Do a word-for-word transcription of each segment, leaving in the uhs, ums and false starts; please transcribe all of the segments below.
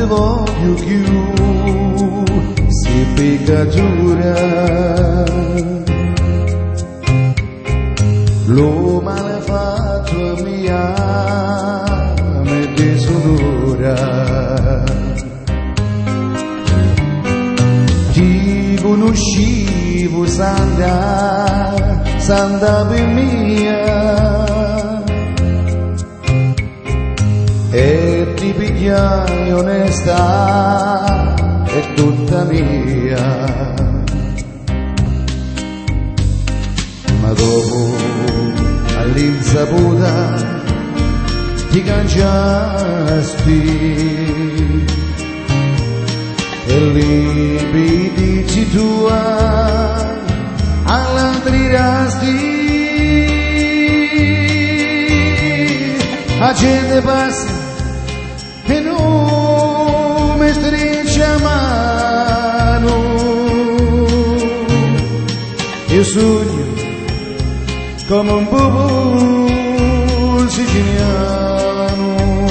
voglio più, se peccatura. Lo male fatto mi ama e disonora. Ti conoscevo santa, santa per mia, e ti pigliai onesta è tutta mia. Ma dopo all'insaputa ti cangiasti e lì dici tua all'altri rasti. La gente passa e non mi stringe a mano. Io sogno come un bubu siciliano.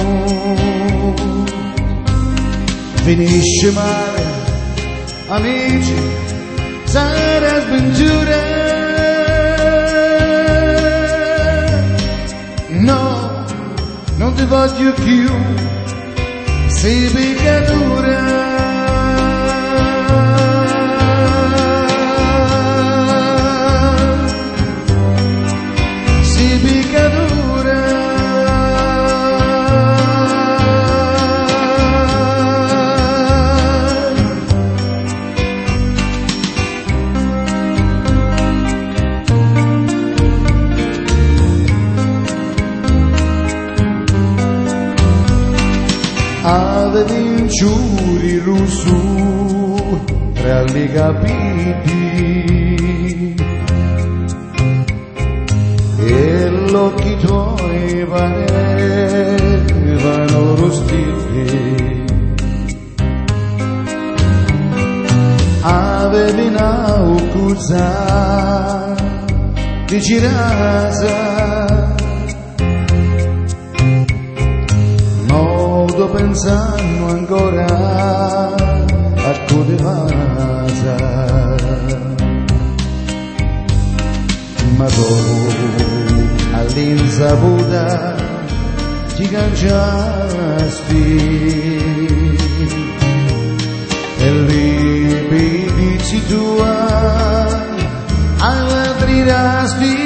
Finisce male, amici, sarà sventura. No, non ti voglio più, sei peccatura. Avevi un ciuri rosso tra i capiti e l'occhi tuoi parevano rostiti. Avevi un'accusa di girasa, sto pensando ancora a code casa. Ma dopo all'insaputa ti cangiasti e lì dici tua all'altri rasti.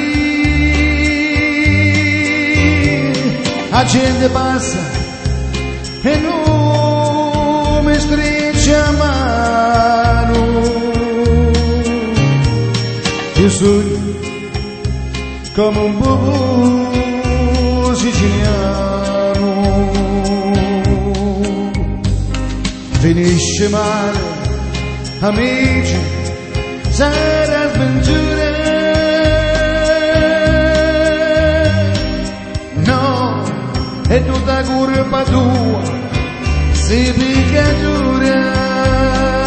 La gente passa e non mi stringe a mano. Io sogno come un bubu siciliano. Finisce male, amici, sarà sventura. No, è tutta colpa tua, sei peccatura.